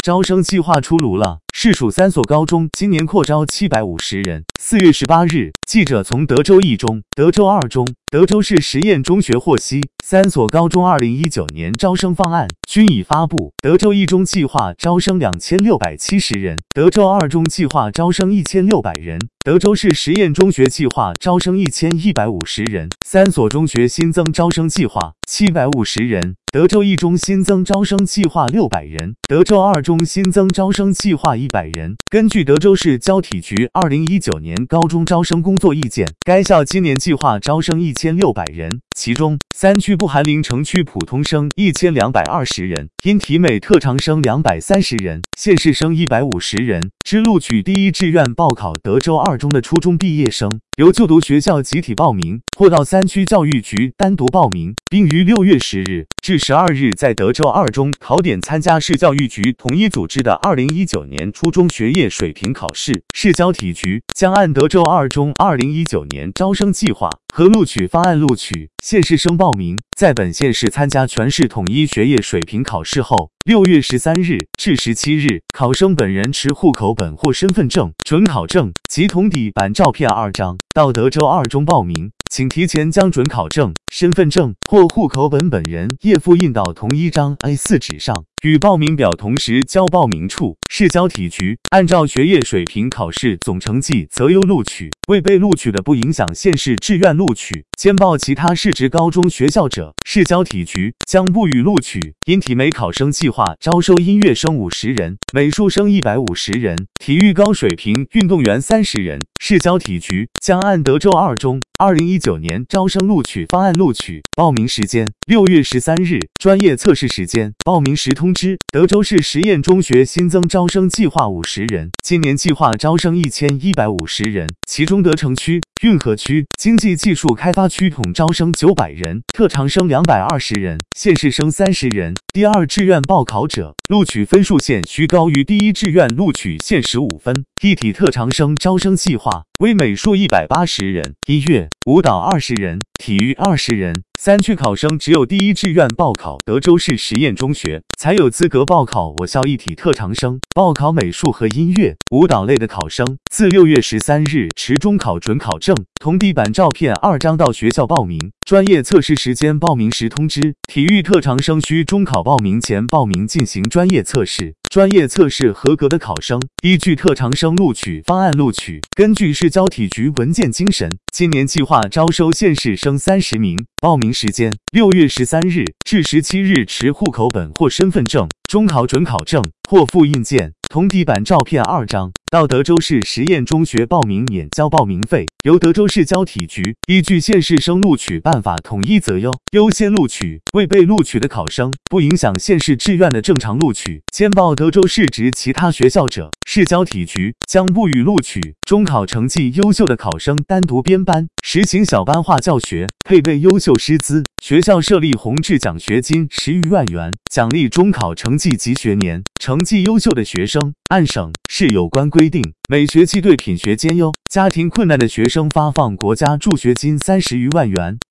招生计划出炉了，市属3所高中今年扩招750人。4月18日，记者从德州一中、德州二中、德州市实验中学获悉，3所高中2019年招生方案均已发布。德州一中计划招生2670人，德州二中计划招生1600人，德州市实验中学计划招生1150人。3所中学新增招生计划750人，德州一中新增招生计划600人，德州二中新增招生计划100人。根据德州市教体局2019年高中招生工作意见，该校今年计划招生1600人，其中3区不含零城区普通生1220人，因体美特长生230人，县市生150人。只录取第一志愿报考德州二中的初中毕业生，由就读学校集体报名，或到3区教育局单独报名，并于6月10日至12日在德州二中考点参加市教育局统一组织的2019年初中学业水平考试。市教体局将按德州二中2019年招生计划和录取方案录取县市生报名，在本县市参加全市统一学业水平考试后，6月13日至17日，考生本人持户口本或身份证、准考证及同底板照片2张到德州二中报名，请提前将准考证、身份证或户口本本人页复印到同一张 A4 纸上，与报名表同时交报名处。市教体局按照学业水平考试总成绩择优录取，未被录取的不影响县市志愿录取。兼报其他市直高中学校者，市教体局将不予录取。因体美考生计划招收音乐生50人，美术生150人，体育高水平运动员30人。市教体局将按德州二中2019年招生录取方案录取。报名时间6月13日，专业测试时间报名时通知。德州市实验中学新增招生计划50人，今年计划招生1150人，其中德城区、运河区、经济技术开发区统招生900人，特长生220人，县市生30人。第二志愿报考者，录取分数线需高于第一志愿录取线15分。一体特长生招生计划为美术180人，音乐、舞蹈20人，体育20人。3区考生只有第一志愿报考德州市实验中学，才有资格报考我校一体特长生。报考美术和音乐、舞蹈类的考生，自6月13日持中考准考证、同底板照片2张到学校报名。专业测试时间报名时通知。体育特长生需中考报名前报名进行专业测试。专业测试合格的考生，依据特长生录取方案录取。根据市教体局文件精神，今年计划招收县市生30名。报名时间6月13日至17日，持户口本或身份证、中考准考证或复印件、同底板照片2张到德州市实验中学报名，免交报名费，由德州市教体局依据县市生录取办法统一择优，优先录取。未被录取的考生，不影响县市志愿的正常录取。兼报德州市直其他学校者，市教体局将不予录取。中考成绩优秀的考生单独编班，实行小班化教学，配备优秀师资。学校设立宏志奖学金10余万元，奖励中考成绩及学年成绩优秀的学生。按省市有关规定，每学期对品学兼优、家庭困难的学生发放国家助学金30余万元。